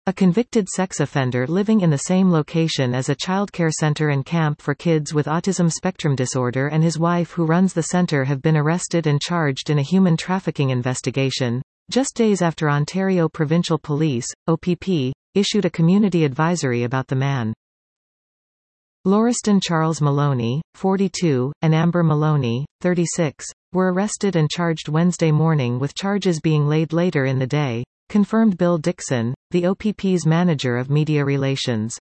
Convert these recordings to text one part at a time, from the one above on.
A convicted sex offender living in the same location as a childcare center and camp for kids with autism spectrum disorder and his wife who runs the center have been arrested and charged in a human trafficking investigation, just days after Ontario Provincial Police, OPP, issued a community advisory about the man. Lauriston Charles Maloney, 42, and Amber Maloney, 36, were arrested and charged Wednesday morning with charges being laid later in the day, confirmed Bill Dixon, the OPP's manager of media relations.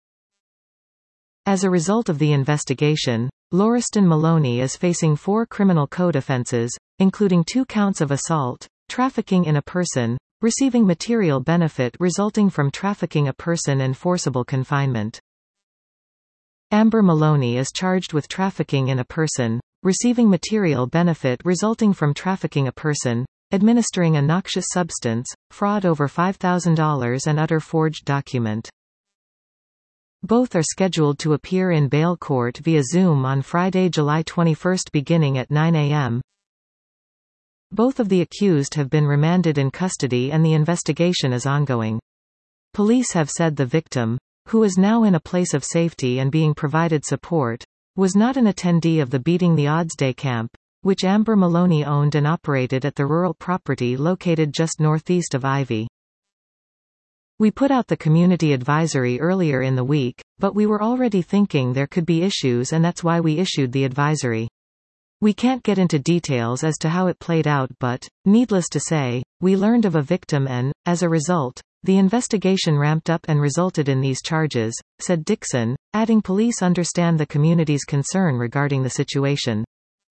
As a result of the investigation, Lauriston Maloney is facing 4 criminal code offences, including 2 counts of assault, trafficking in a person, receiving material benefit resulting from trafficking a person and forcible confinement. Amber Maloney is charged with trafficking in a person, receiving material benefit resulting from trafficking a person, administering a noxious substance, fraud over $5,000 and utter forged document. Both are scheduled to appear in bail court via Zoom on Friday, July 21 beginning at 9 a.m. Both of the accused have been remanded in custody and the investigation is ongoing. Police have said the victim, who is now in a place of safety and being provided support, was not an attendee of the Beating the Odds Day camp, which Amber Maloney owned and operated at the rural property located just northeast of Ivy. We put out the community advisory earlier in the week, but we were already thinking there could be issues and that's why we issued the advisory. We can't get into details as to how it played out but, needless to say, we learned of a victim and, as a result, the investigation ramped up and resulted in these charges, said Dixon, adding police understand the community's concern regarding the situation.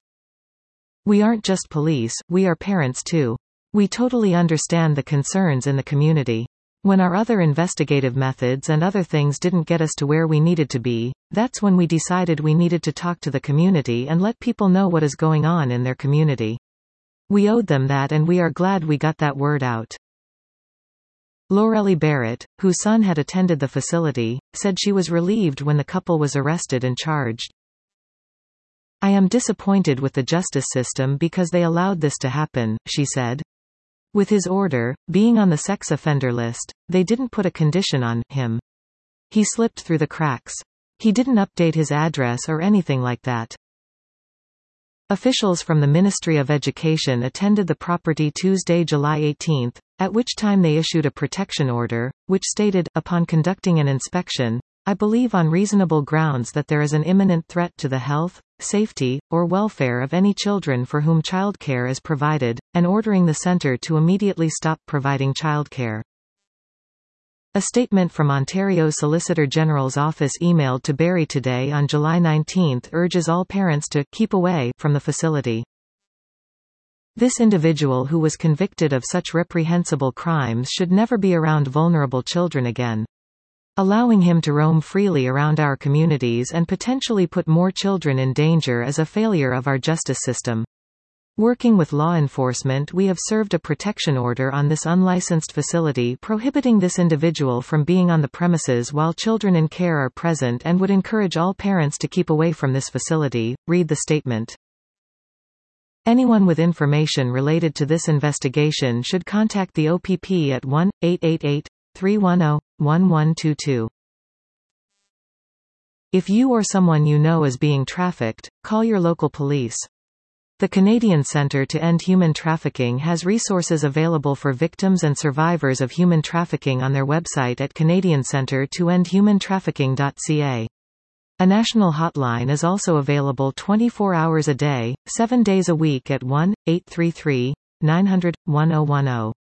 We aren't just police, we are parents too. We totally understand the concerns in the community. When our other investigative methods and other things didn't get us to where we needed to be, that's when we decided we needed to talk to the community and let people know what is going on in their community. We owed them that and we are glad we got that word out. Lorelei Barrett, whose son had attended the facility, said she was relieved when the couple was arrested and charged. I am disappointed with the justice system because they allowed this to happen, she said. With his order, being on the sex offender list, they didn't put a condition on him. He slipped through the cracks. He didn't update his address or anything like that. Officials from the Ministry of Education attended the property Tuesday, July 18, at which time they issued a protection order, which stated, upon conducting an inspection, I believe on reasonable grounds that there is an imminent threat to the health, safety, or welfare of any children for whom childcare is provided, and ordering the center to immediately stop providing childcare. A statement from Ontario Solicitor General's office emailed to Barrie today on July 19 urges all parents to keep away from the facility. This individual who was convicted of such reprehensible crimes should never be around vulnerable children again. Allowing him to roam freely around our communities and potentially put more children in danger is a failure of our justice system. Working with law enforcement, we have served a protection order on this unlicensed facility prohibiting this individual from being on the premises while children in care are present and would encourage all parents to keep away from this facility, read the statement. Anyone with information related to this investigation should contact the OPP at 1-888-310-1122. If you or someone you know is being trafficked, call your local police. The Canadian Centre to End Human Trafficking has resources available for victims and survivors of human trafficking on their website at canadiancentre2endhumantrafficking.ca. A national hotline is also available 24 hours a day, 7 days a week at 1-833-900-1010.